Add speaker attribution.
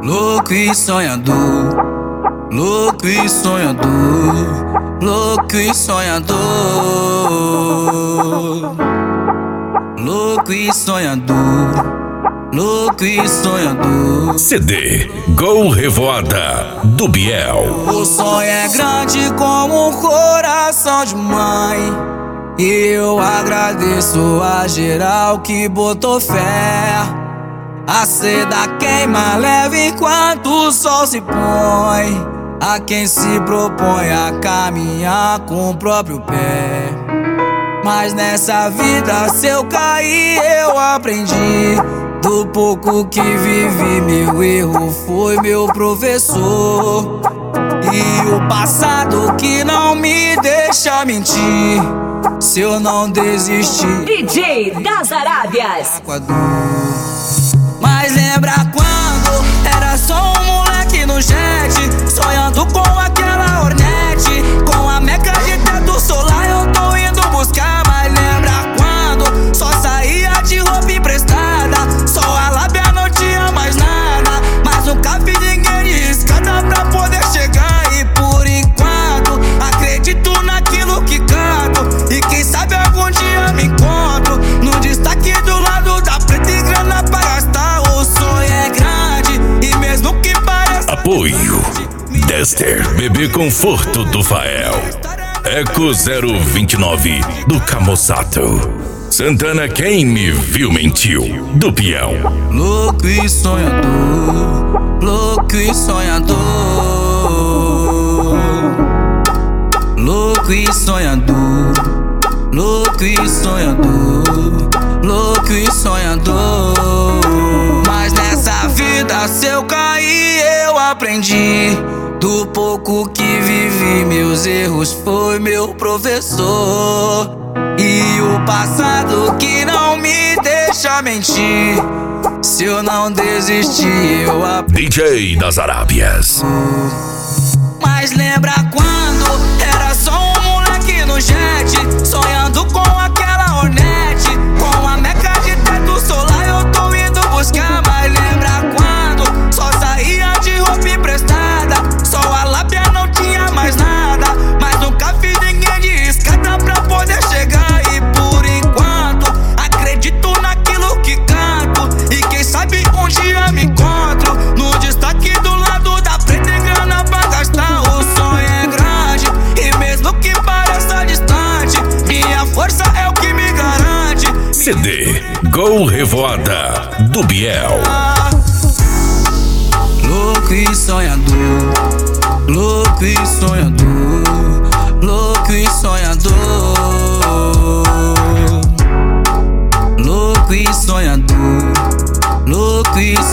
Speaker 1: Louco e sonhador, louco e sonhador, louco e sonhador, louco e sonhador, louco e sonhador.
Speaker 2: CD Gol Revoada do Biel.
Speaker 1: O sonho é grande como um coração de mãe, e eu agradeço a geral que botou fé. A seda queima leve enquanto o sol se põe, a quem se propõe a caminhar com o próprio pé. Mas nessa vida, se eu cair, eu aprendi. Do pouco que vivi, meu erro foi meu professor. E o passado que não me deixa mentir, se eu não desistir.
Speaker 3: DJ das Arábias.
Speaker 1: Mas lembra quando era só um moleque no jet, sonhando com aquela Hornet, com a meca de teto solar eu tô indo buscar. Mas lembra quando só saía de roupa emprestada, só a lábia não tinha mais nada, mas nunca vi ninguém de escada pra poder chegar. E por enquanto acredito naquilo que canto, e quem sabe algum dia me encontro no destaque do lado da preta e grana pra gastar. O sonho é grande e mesmo que pareça.
Speaker 2: Apoio Dester Bebê Conforto do Fael, Eco 029 do Camozato, Santana Quem Me Viu Mentiu do Peão.
Speaker 1: Louco e sonhador, louco e sonhador, louco e sonhador, louco e sonhador, louco e sonhador. Mas nessa vida, se eu cair, eu aprendi. Do pouco que vivi, meus erros foi meu professor. E o passado que não me deixa mentir, se eu não desistir, eu aprendi.
Speaker 2: DJ das Arábias.
Speaker 1: Mas lembra quando era só um moleque no jet, sonhando com aquela Hornet, com a meca de teto solar eu tô indo buscar. Mas lembra quando só saía de roupa emprestada, só a lábia não tinha mais nada, mas nunca vi ninguém de escada pra poder chegar. E por enquanto acredito naquilo que canto, e quem sabe um dia me encontro no destaque do lado da preta e grana pra gastar. O sonho é grande e mesmo que pareça distante, minha força é o que me garante.
Speaker 2: CD Gol Revoada do Biel.
Speaker 1: Louco e sonhador, louco e sonhador, louco e sonhador, louco e sonhador, louco e sonhador.